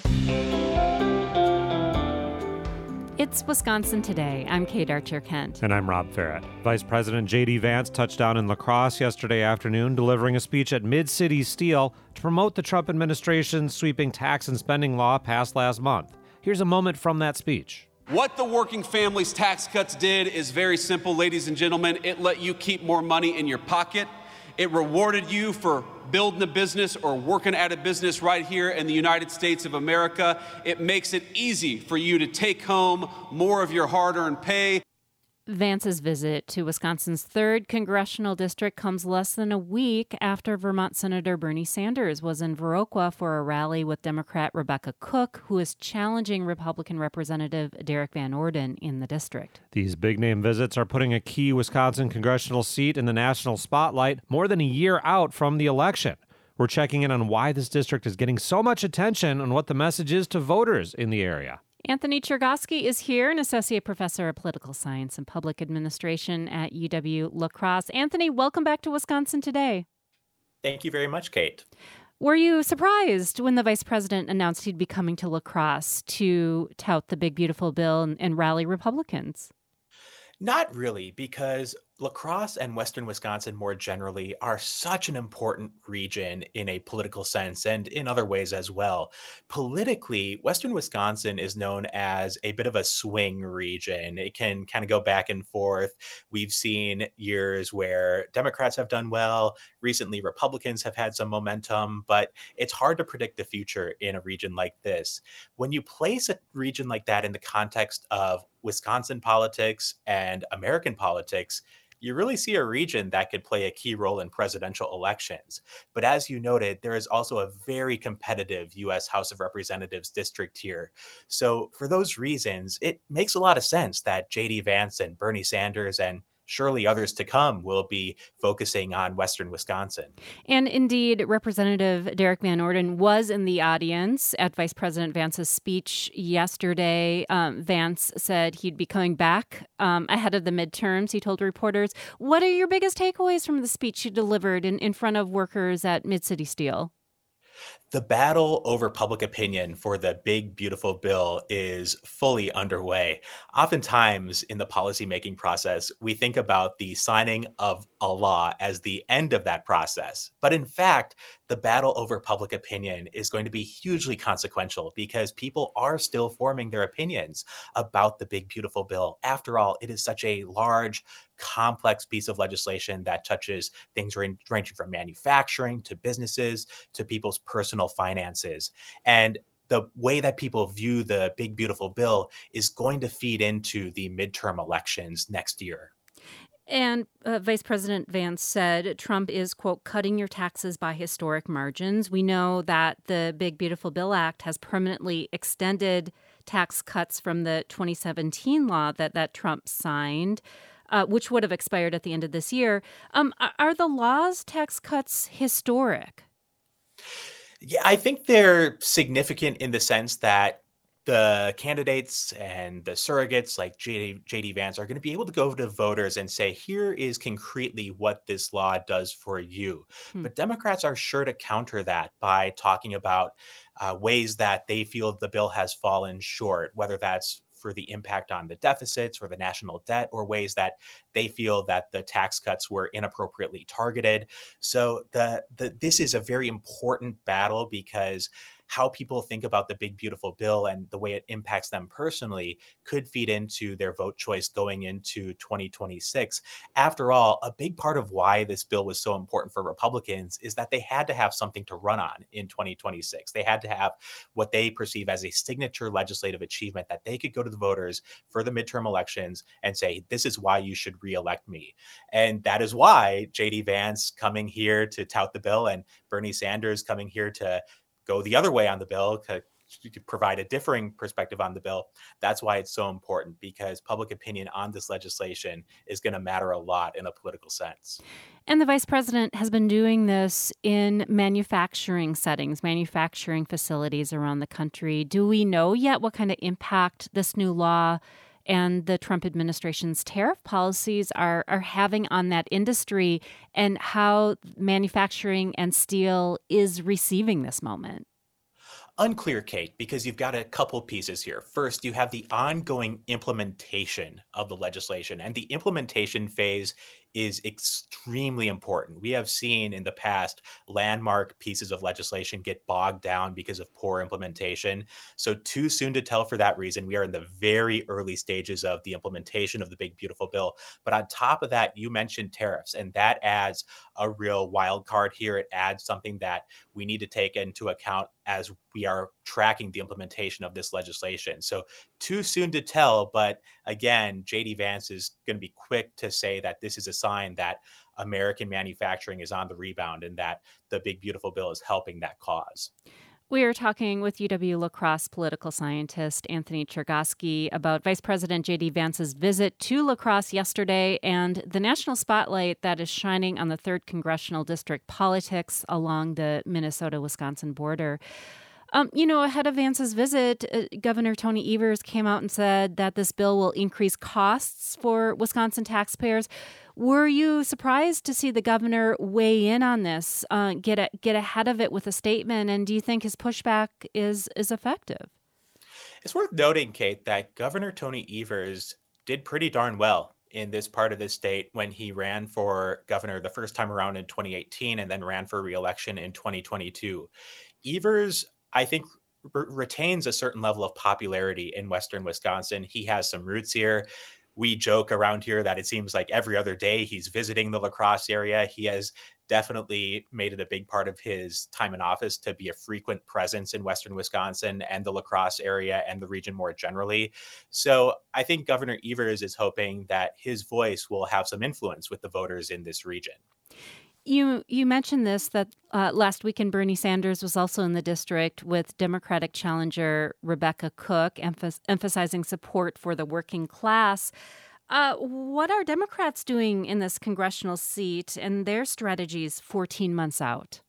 It's Wisconsin Today. I'm Kate Archer-Kent. And I'm Rob Farrett. Vice President J.D. Vance touched down in La Crosse yesterday afternoon, delivering a speech at Mid-City Steel to promote the Trump administration's sweeping tax and spending law passed last month. Here's a moment from that speech. What the working families tax cuts did is very simple, ladies and gentlemen. It let you keep more money in your pocket. It rewarded you for building a business or working at a business right here in the United States of America. It makes it easy for you to take home more of your hard-earned pay. Vance's visit to Wisconsin's 3rd congressional district comes less than a week after Vermont Senator Bernie Sanders was in Viroqua for a rally with Democrat Rebecca Cook, who is challenging Republican Representative Derek Van Orden in the district. These big-name visits are putting a key Wisconsin congressional seat in the national spotlight more than a year out from the election. We're checking in on why this district is getting so much attention and what the message is to voters in the area. Anthony Chergosky is here, an associate professor of political science and public administration at UW-La Crosse. Anthony, welcome back to Wisconsin Today. Thank you very much, Kate. Were you surprised when the vice president announced he'd be coming to La Crosse to tout the big, beautiful bill and rally Republicans? Not really, because La Crosse and Western Wisconsin more generally are such an important region in a political sense and in other ways as well. Politically, Western Wisconsin is known as a bit of a swing region. It can kind of go back and forth. We've seen years where Democrats have done well. Recently, Republicans have had some momentum, but it's hard to predict the future in a region like this. When you place a region like that in the context of Wisconsin politics and American politics, you really see a region that could play a key role in presidential elections. But as you noted, there is also a very competitive U.S. House of Representatives district here. So for those reasons, it makes a lot of sense that J.D. Vance and Bernie Sanders and surely others to come will be focusing on Western Wisconsin. And indeed, Representative Derek Van Orden was in the audience at Vice President Vance's speech yesterday. Vance said he'd be coming back ahead of the midterms, he told reporters. What are your biggest takeaways from the speech you delivered in front of workers at Mid-City Steel? The battle over public opinion for the big, beautiful bill is fully underway. Oftentimes in the policymaking process, we think about the signing of a law as the end of that process. But in fact, the battle over public opinion is going to be hugely consequential because people are still forming their opinions about the big, beautiful bill. After all, it is such a large, complex piece of legislation that touches things ranging from manufacturing to businesses to people's personal finances. And the way that people view the big, beautiful bill is going to feed into the midterm elections next year. And Vice President Vance said Trump is, quote, cutting your taxes by historic margins. We know that the Big Beautiful Bill Act has permanently extended tax cuts from the 2017 law that Trump signed, which would have expired at the end of this year. Are the law's tax cuts historic? Yeah, I think they're significant in the sense that the candidates and the surrogates like J.D. Vance are going to be able to go to voters and say, here is concretely what this law does for you. But Democrats are sure to counter that by talking about ways that they feel the bill has fallen short, whether that's for the impact on the deficits or the national debt, or ways that they feel that the tax cuts were inappropriately targeted. So this is a very important battle because how people think about the big, beautiful bill and the way it impacts them personally could feed into their vote choice going into 2026. After all, a big part of why this bill was so important for Republicans is that they had to have something to run on in 2026. They had to have what they perceive as a signature legislative achievement that they could go to the voters for the midterm elections and say, this is why you should reelect me. And that is why J.D. Vance coming here to tout the bill and Bernie Sanders coming here to go the other way on the bill to provide a differing perspective on the bill. That's why it's so important, because public opinion on this legislation is going to matter a lot in a political sense. And the vice president has been doing this in manufacturing settings, manufacturing facilities around the country. Do we know yet what kind of impact this new law and the Trump administration's tariff policies are having on that industry, and how manufacturing and steel is receiving this moment? Unclear, Kate, because you've got a couple pieces here. First, you have the ongoing implementation of the legislation, and the implementation phase is extremely important. We have seen in the past landmark pieces of legislation get bogged down because of poor implementation. So, too soon to tell for that reason. We are in the very early stages of the implementation of the Big Beautiful Bill. But on top of that, you mentioned tariffs, and that adds a real wild card here. It adds something that we need to take into account as we are tracking the implementation of this legislation. So too soon to tell, but again, JD Vance is going to be quick to say that this is a sign that American manufacturing is on the rebound and that the Big Beautiful Bill is helping that cause. We are talking with UW-La Crosse political scientist Anthony Chergosky about Vice President J.D. Vance's visit to La Crosse yesterday and the national spotlight that is shining on the 3rd Congressional District politics along the Minnesota-Wisconsin border. Ahead of Vance's visit, Governor Tony Evers came out and said that this bill will increase costs for Wisconsin taxpayers. Were you surprised to see the governor weigh in on this, get ahead of it with a statement? And do you think his pushback is effective? It's worth noting, Kate, that Governor Tony Evers did pretty darn well in this part of the state when he ran for governor the first time around in 2018 and then ran for re-election in 2022. Evers, I think, retains a certain level of popularity in Western Wisconsin. He has some roots here. We joke around here that it seems like every other day he's visiting the La Crosse area. He has definitely made it a big part of his time in office to be a frequent presence in Western Wisconsin and the La Crosse area and the region more generally. So I think Governor Evers is hoping that his voice will have some influence with the voters in this region. You mentioned this, that last weekend Bernie Sanders was also in the district with Democratic challenger Rebecca Cook, emphasizing support for the working class. What are Democrats doing in this congressional seat and their strategies 14 months out?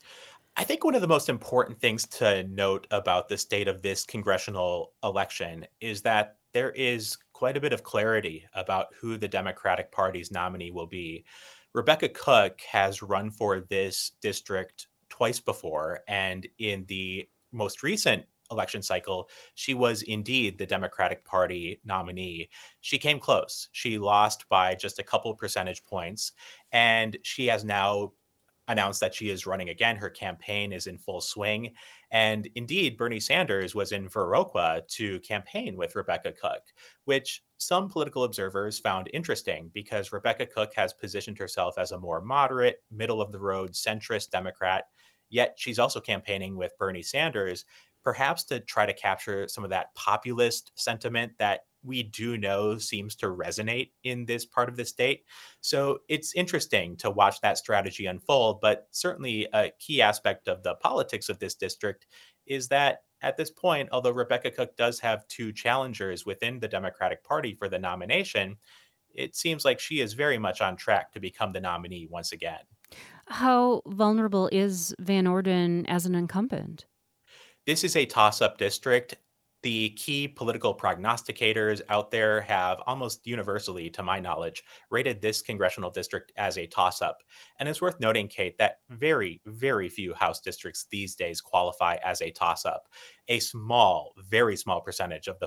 I think one of the most important things to note about the state of this congressional election is that there is quite a bit of clarity about who the Democratic Party's nominee will be. Rebecca Cook has run for this district twice before, and in the most recent election cycle, she was indeed the Democratic Party nominee. She came close. She lost by just a couple percentage points, and she has now announced that she is running again. Her campaign is in full swing. And indeed, Bernie Sanders was in Viroqua to campaign with Rebecca Cook, which some political observers found interesting because Rebecca Cook has positioned herself as a more moderate, middle-of-the-road, centrist Democrat, yet she's also campaigning with Bernie Sanders, perhaps to try to capture some of that populist sentiment that we do know seems to resonate in this part of the state. So it's interesting to watch that strategy unfold, but certainly a key aspect of the politics of this district is that at this point, although Rebecca Cook does have two challengers within the Democratic Party for the nomination, it seems like she is very much on track to become the nominee once again. How vulnerable is Van Orden as an incumbent? This is a toss-up district. The key political prognosticators out there have almost universally, to my knowledge, rated this congressional district as a toss-up. And it's worth noting, Kate, that very, very few House districts these days qualify as a toss-up. A small, very small percentage of the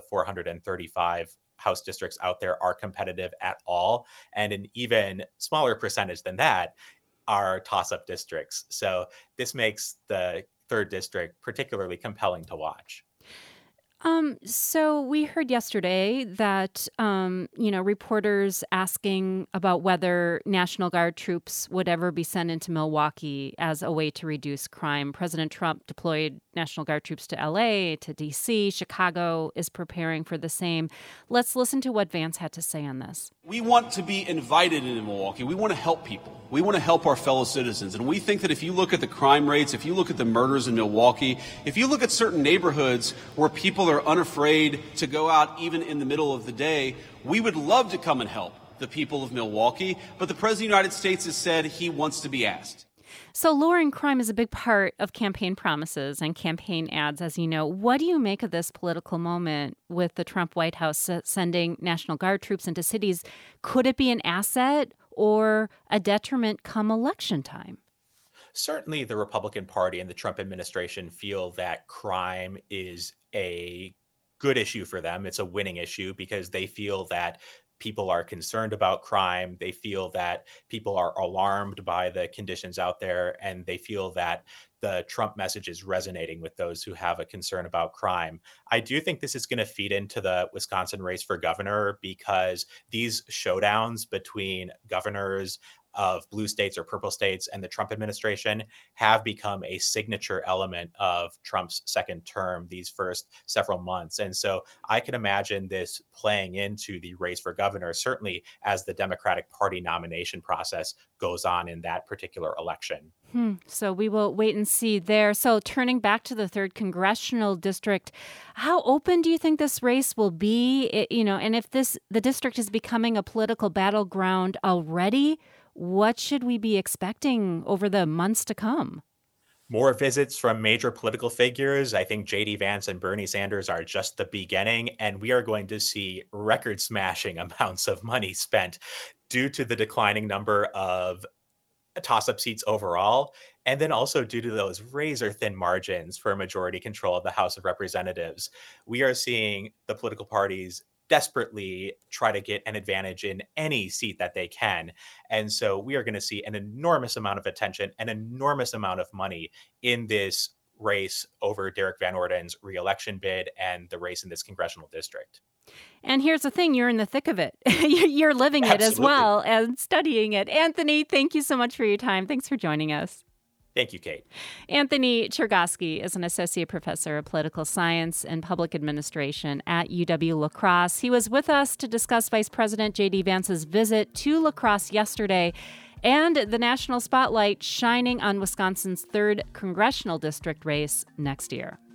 435 House districts out there are competitive at all. And an even smaller percentage than that are toss-up districts. So this makes the 3rd district particularly compelling to watch. So we heard yesterday that, reporters asking about whether National Guard troops would ever be sent into Milwaukee as a way to reduce crime. President Trump deployed National Guard troops to L.A., to D.C. Chicago is preparing for the same. Let's listen to what Vance had to say on this. We want to be invited into Milwaukee. We want to help people. We want to help our fellow citizens. And we think that if you look at the crime rates, if you look at the murders in Milwaukee, if you look at certain neighborhoods where people are unafraid to go out even in the middle of the day, we would love to come and help the people of Milwaukee. But the President of the United States has said he wants to be asked. So lowering crime is a big part of campaign promises and campaign ads, as you know. What do you make of this political moment with the Trump White House sending National Guard troops into cities? Could it be an asset or a detriment come election time? certainly the Republican Party and the Trump administration feel that crime is a good issue for them. It's a winning issue because they feel that people are concerned about crime. They feel that people are alarmed by the conditions out there, and they feel that the Trump message is resonating with those who have a concern about crime. I do think this is going to feed into the Wisconsin race for governor because these showdowns between governors of blue states or purple states and the Trump administration have become a signature element of Trump's second term these first several months. And so I can imagine this playing into the race for governor, certainly as the Democratic Party nomination process goes on in that particular election. So we will wait and see there. So turning back to the 3rd congressional district, how open do you think this race will be? And if the district is becoming a political battleground already, what should we be expecting over the months to come? More visits from major political figures. I think J.D. Vance and Bernie Sanders are just the beginning, and we are going to see record-smashing amounts of money spent due to the declining number of toss-up seats overall, and then also due to those razor-thin margins for majority control of the House of Representatives. We are seeing the political parties desperately try to get an advantage in any seat that they can. And so we are going to see an enormous amount of attention, an enormous amount of money in this race over Derek Van Orden's reelection bid and the race in this congressional district. And here's the thing, you're in the thick of it. You're living it as well and studying it. Anthony, thank you so much for your time. Thanks for joining us. Thank you, Kate. Anthony Chergosky is an associate professor of political science and public administration at UW-La Crosse. He was with us to discuss Vice President J.D. Vance's visit to La Crosse yesterday and the national spotlight shining on Wisconsin's 3rd congressional district race next year.